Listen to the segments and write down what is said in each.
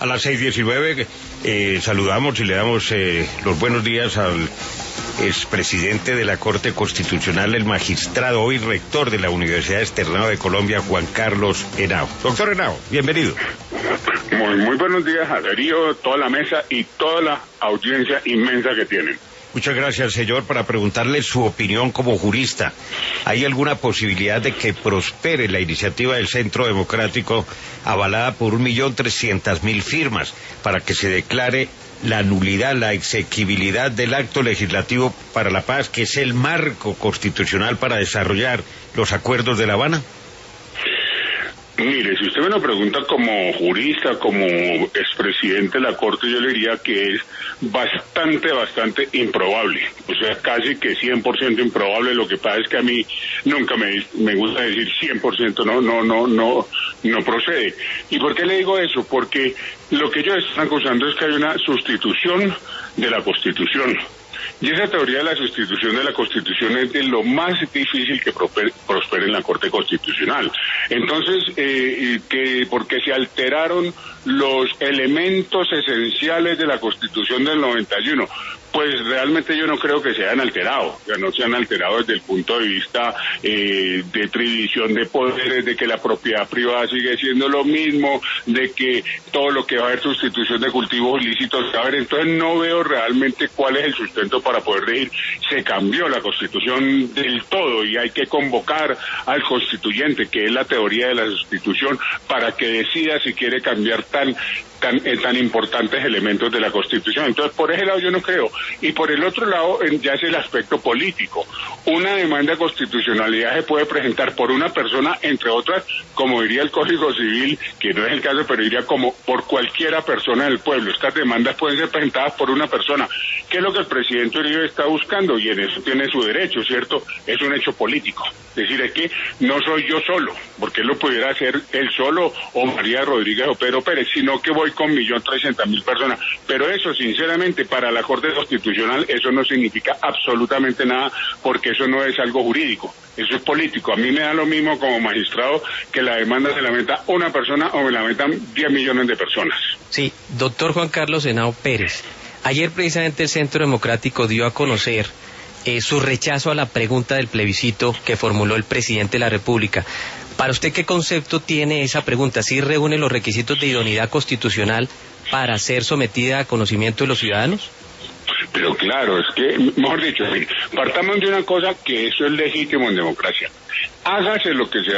A las 6:19 saludamos y le damos los buenos días al expresidente de la Corte Constitucional, el magistrado, hoy rector de la Universidad Externado de Colombia, Juan Carlos Henao. Doctor Henao, bienvenido. Muy buenos días a Darío, toda la mesa y toda la audiencia inmensa que tienen. Muchas gracias, señor. Para preguntarle su opinión como jurista, ¿hay alguna posibilidad de que prospere la iniciativa del Centro Democrático avalada por 1.300.000 firmas para que se declare la nulidad, la exequibilidad del acto legislativo para la paz, que es el marco constitucional para desarrollar los acuerdos de La Habana? Mire, si usted me lo pregunta como jurista, como expresidente de la Corte, yo le diría que es bastante improbable. O sea, casi que 100% improbable. Lo que pasa es que a mí nunca me gusta decir 100%, no procede. ¿Y por qué le digo eso? Porque lo que ellos están acusando es que hay una sustitución de la Constitución. Y esa teoría de la sustitución de la Constitución es de lo más difícil que prospere en la Corte Constitucional. Entonces, porque se alteraron los elementos esenciales de la Constitución del 91, pues realmente yo no creo que se hayan alterado, ya no se han alterado desde el punto de vista de división de poderes, de que la propiedad privada sigue siendo lo mismo, de que todo lo que va a haber sustitución de cultivos ilícitos, a ver, entonces no veo realmente cuál es el sustento para poder decir se cambió la Constitución del todo y hay que convocar al constituyente, que es la teoría de la sustitución, para que decida si quiere cambiar tan importantes elementos de la Constitución. Entonces, por ese lado yo no creo. Y por el otro lado, ya es el aspecto político. Una demanda de constitucionalidad se puede presentar por una persona, entre otras, como diría el Código Civil, que no es el caso, pero diría como por cualquiera persona del pueblo. Estas demandas pueden ser presentadas por una persona. ¿Qué es lo que el presidente Uribe está buscando? Y en eso tiene su derecho, ¿cierto? Es un hecho político. Es decir, es que no soy yo solo, porque él lo pudiera hacer él solo o María Rodríguez o Pedro Pérez, sino que voy con 1.300.000 personas. Pero eso, sinceramente, para la Corte Constitucional, eso no significa absolutamente nada, porque eso no es algo jurídico, eso es político. A mí me da lo mismo como magistrado que la demanda se la meta una persona o me la metan 10 millones de personas. Sí, doctor Juan Carlos Henao Pérez, ayer precisamente el Centro Democrático dio a conocer su rechazo a la pregunta del plebiscito que formuló el presidente de la República. Para usted, ¿qué concepto tiene esa pregunta? ¿Sí reúne los requisitos de idoneidad constitucional para ser sometida a conocimiento de los ciudadanos? Pero claro, es que, mejor dicho, partamos de una cosa, que eso es legítimo en democracia. Hágase lo que se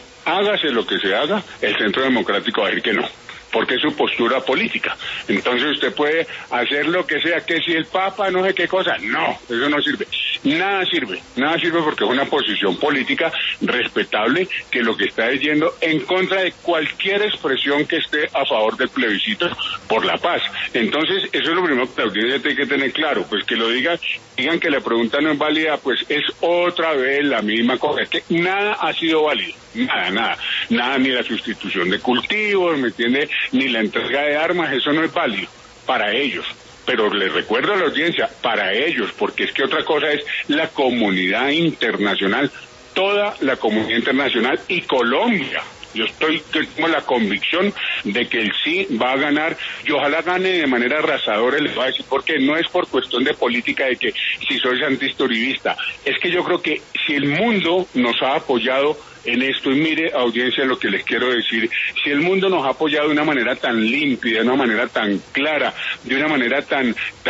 haga, el Centro Democrático va a decir que no, porque es su postura política. Entonces usted puede hacer lo que sea, que si el Papa no sé qué cosa, no, eso no sirve. Nada sirve porque es una posición política respetable que lo que está yendo en contra de cualquier expresión que esté a favor del plebiscito por la paz. Entonces, eso es lo primero que la audiencia tiene que tener claro, pues que lo digan que la pregunta no es válida, pues es otra vez la misma cosa, es que nada ha sido válido, nada, ni la sustitución de cultivos, ¿me entiende?, ni la entrega de armas, eso no es válido para ellos. Pero les recuerdo a la audiencia, para ellos, porque es que otra cosa es la comunidad internacional, toda la comunidad internacional y Colombia. Yo tengo la convicción de que el sí va a ganar, y ojalá gane de manera arrasadora, les voy a decir, porque no es por cuestión de política de que si soy santista uribista, es que yo creo que si el mundo nos ha apoyado en esto, y mire, audiencia, lo que les quiero decir, si el mundo nos ha apoyado de una manera tan limpia, de una manera tan clara, de una manera tan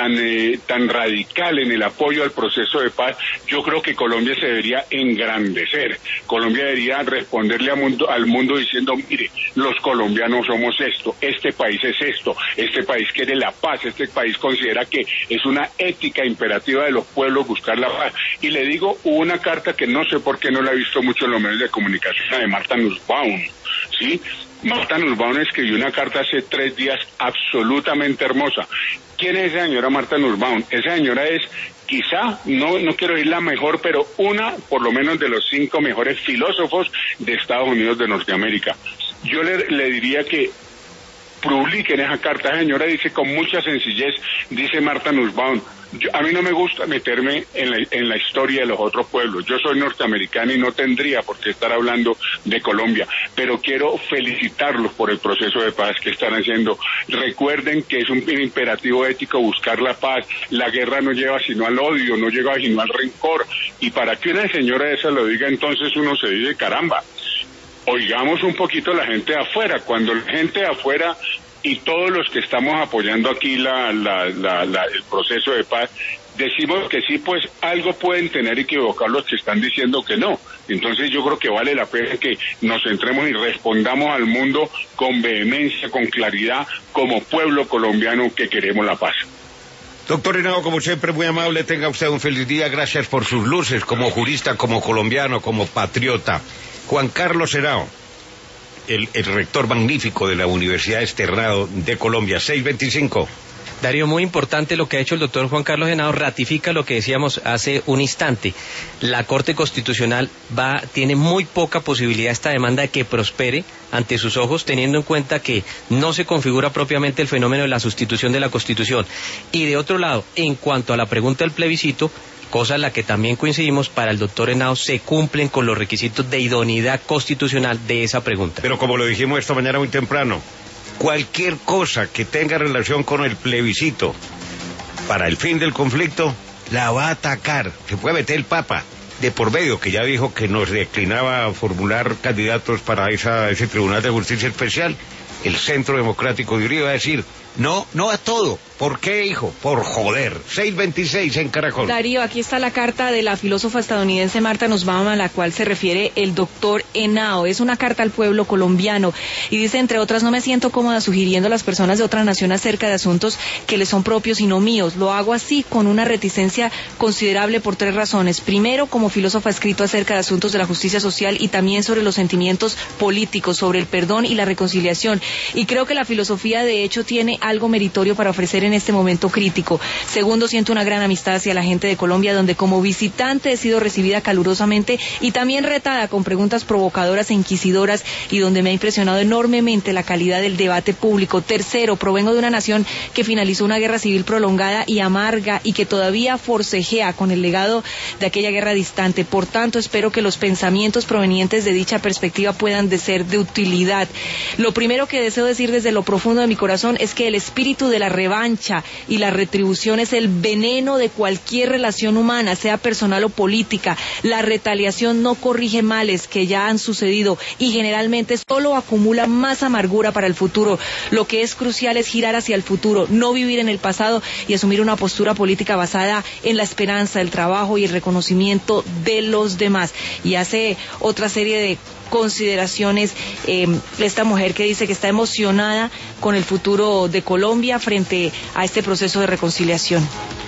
radical en el apoyo al proceso de paz, yo creo que Colombia se debería engrandecer. Colombia debería responderle al mundo diciendo, mire, los colombianos somos esto, este país es esto, este país quiere la paz, este país considera que es una ética imperativa de los pueblos buscar la paz. Y le digo, hubo una carta que no sé por qué no la he visto mucho en los medios de comunicación, de Marta Nussbaum, ¿sí? Marta Nussbaum escribió una carta hace 3 días absolutamente hermosa. ¿Quién es esa señora Marta Nussbaum? Esa señora es, quizá, no quiero decir la mejor, pero una, por lo menos, de los 5 mejores filósofos de Estados Unidos de Norteamérica. Yo le diría que publiquen esa carta. La señora dice con mucha sencillez, dice Marta Nussbaum, A mí no me gusta meterme en la historia de los otros pueblos. Yo soy norteamericano y no tendría por qué estar hablando de Colombia, pero quiero felicitarlos por el proceso de paz que están haciendo. Recuerden que es un imperativo ético buscar la paz. La guerra no lleva sino al odio, no lleva sino al rencor. Y para que una señora esa lo diga, entonces uno se dice, caramba, oigamos un poquito a la gente de afuera. Cuando la gente de afuera y todos los que estamos apoyando aquí el proceso de paz, decimos que sí, pues algo pueden tener equivocado los que están diciendo que no. Entonces yo creo que vale la pena que nos centremos y respondamos al mundo con vehemencia, con claridad, como pueblo colombiano que queremos la paz. Doctor Henao, como siempre, muy amable, tenga usted un feliz día, gracias por sus luces como jurista, como colombiano, como patriota. Juan Carlos Henao, el rector magnífico de la Universidad Externado de Colombia, 625. Darío, muy importante lo que ha hecho el doctor Juan Carlos Henao, ratifica lo que decíamos hace un instante. La Corte Constitucional tiene muy poca posibilidad esta demanda de que prospere ante sus ojos, teniendo en cuenta que no se configura propiamente el fenómeno de la sustitución de la Constitución. Y de otro lado, en cuanto a la pregunta del plebiscito, cosa en la que también coincidimos, para el doctor Henao se cumplen con los requisitos de idoneidad constitucional de esa pregunta. Pero como lo dijimos esta mañana muy temprano, cualquier cosa que tenga relación con el plebiscito para el fin del conflicto, la va a atacar. Se puede meter el Papa de por medio, que ya dijo que nos declinaba formular candidatos para ese Tribunal de Justicia Especial. El Centro Democrático de Uribe va a decir, no a todo. ¿Por qué, hijo? Por joder. 626 en Caracol. Darío, aquí está la carta de la filósofa estadounidense Marta Nussbaum, a la cual se refiere el doctor Henao. Es una carta al pueblo colombiano y dice, entre otras, no me siento cómoda sugiriendo a las personas de otra nación acerca de asuntos que les son propios y no míos. Lo hago así con una reticencia considerable por 3 razones. Primero, como filósofa, he escrito acerca de asuntos de la justicia social y también sobre los sentimientos políticos, sobre el perdón y la reconciliación. Y creo que la filosofía, de hecho, tiene algo meritorio para ofrecer en este momento crítico. Segundo, siento una gran amistad hacia la gente de Colombia, donde como visitante he sido recibida calurosamente y también retada con preguntas provocadoras e inquisidoras, y donde me ha impresionado enormemente la calidad del debate público. Tercero, provengo de una nación que finalizó una guerra civil prolongada y amarga y que todavía forcejea con el legado de aquella guerra distante. Por tanto, espero que los pensamientos provenientes de dicha perspectiva puedan ser de utilidad. Lo primero que deseo decir desde lo profundo de mi corazón es que el espíritu de la revancha y la retribución es el veneno de cualquier relación humana, sea personal o política. La retaliación no corrige males que ya han sucedido y generalmente solo acumula más amargura para el futuro. Lo que es crucial es girar hacia el futuro, no vivir en el pasado y asumir una postura política basada en la esperanza, el trabajo y el reconocimiento de los demás. Y hace otra serie de consideraciones esta mujer, que dice que está emocionada con el futuro de Colombia frente a este proceso de reconciliación.